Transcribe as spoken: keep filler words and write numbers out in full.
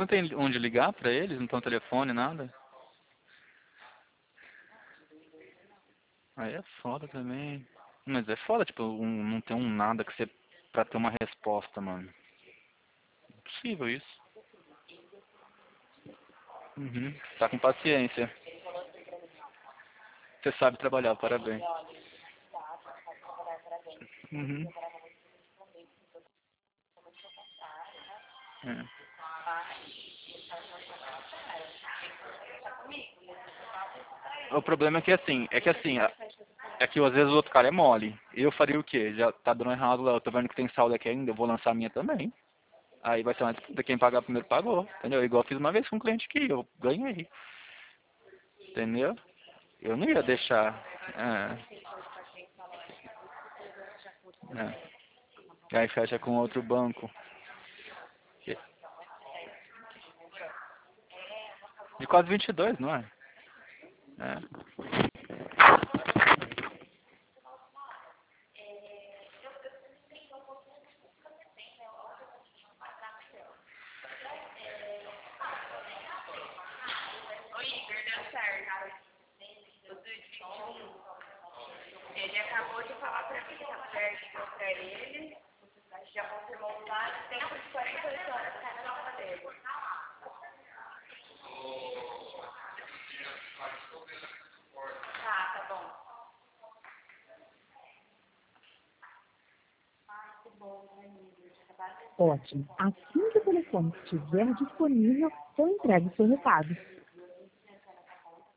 Não tem onde ligar pra eles? Não tem um telefone, nada? Aí é foda também. Mas é foda, tipo, um, não tem um nada que você... pra ter uma resposta, mano. Impossível isso. Uhum. Tá com paciência. Você sabe trabalhar, parabéns. Uhum. É. O problema é que assim, é que assim, a- é que às vezes o outro cara é mole. Eu faria o quê? Já tá dando errado lá, eu tô vendo que tem saldo aqui ainda, eu vou lançar a minha também. Aí vai ser uma disputa, quem pagar primeiro pagou, entendeu? Igual eu fiz uma vez com um cliente que eu ganhei, entendeu? Eu não ia deixar. É, é. Aí fecha com outro banco. De quase vinte e dois, não é? É. Ele acabou de falar pra mim que a mulher ligou pra ele, já confirmou o lado, tem por quarenta e oito horas cada nova dele. Tá, tá bom. Ótimo. Assim que o telefone estiver disponível, eu entrego o seu recado.